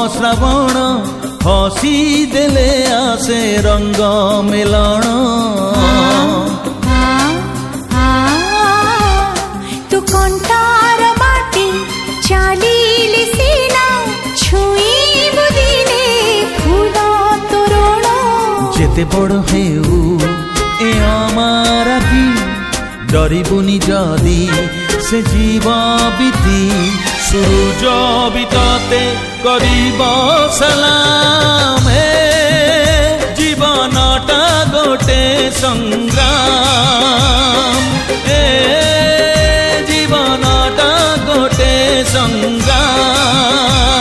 श्रावण हसी देले आसे रंग मिलन तू कंटार बाटे चालीली सीना छुई बुदिले फूल तोरण जेते बड़ हेउ ए आमार आखि डरिबुनी जदी से जीव बीती सूरज भी तते करिब सलाम जीवनटा गोटे संग्राम जीवनटा गोटे संग्राम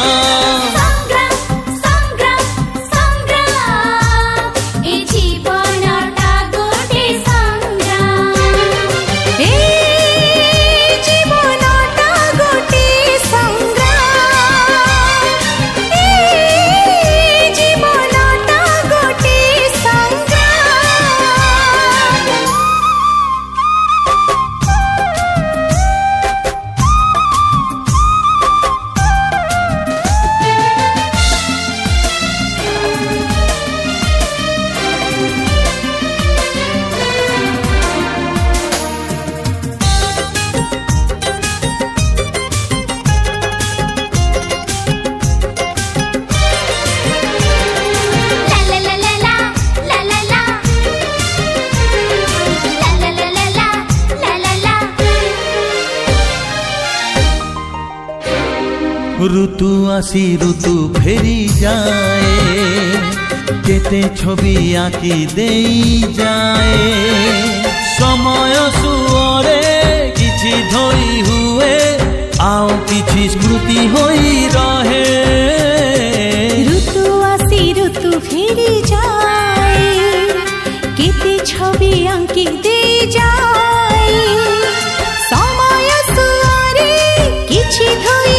ऋतु आसी ऋतु फेरी जाए केते छवि आँकी देई जाए समय सुअरे किछि धोई हुए आओ किछि स्मृति होई रहे ऋतु आसी ऋतु फेरी जाए केते छवि आँकी देई जाए समय सुअरे किछि धोई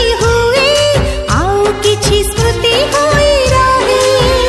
स्मृति होई रहे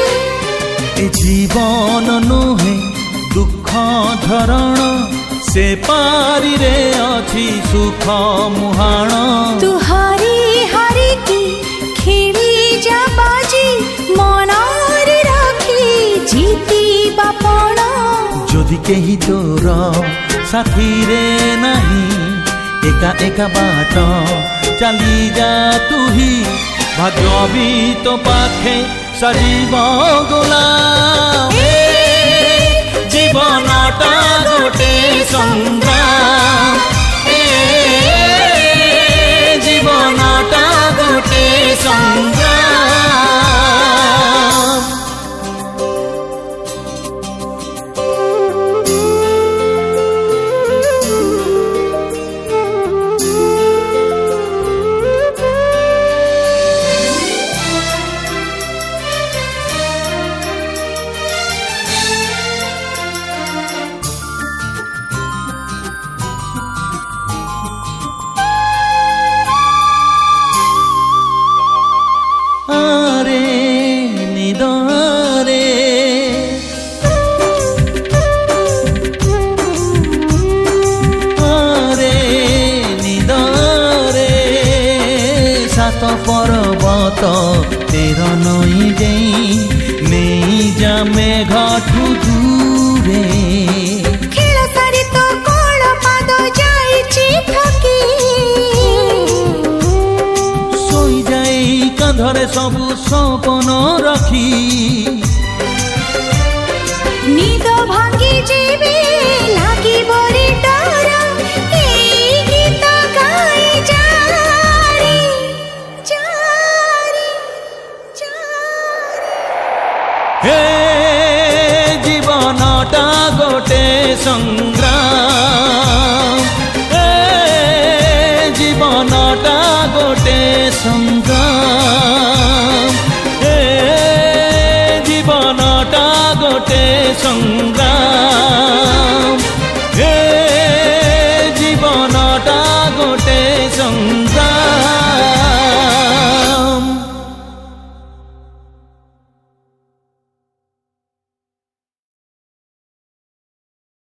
जीवन नुहे दुख धरण से पारी रे अछि सुख मुहाण तू हारी हारी की खेली जा बाजी मनारे राखी जीती बापण जदि केही तोर साथी रे नहीं एका एका बाट चली जा तू ही भाग्य भी तो पाखे सजीव गुलाम जीवनटा गोटे संग्राम जीवनटा गोटे संग्राम पर्वत तेर नई गई नहीं जा मेघठू दूरे खेल सारी तो कोल पाद जाइछि थकी सोई जाई कांधरे सबु सपन रखी निद भांगी जीवी लागी बरी डर गीत गाई जारी जारी हे जीवनटा गोटे संग्राम जीवनटा गोटे संग्राम।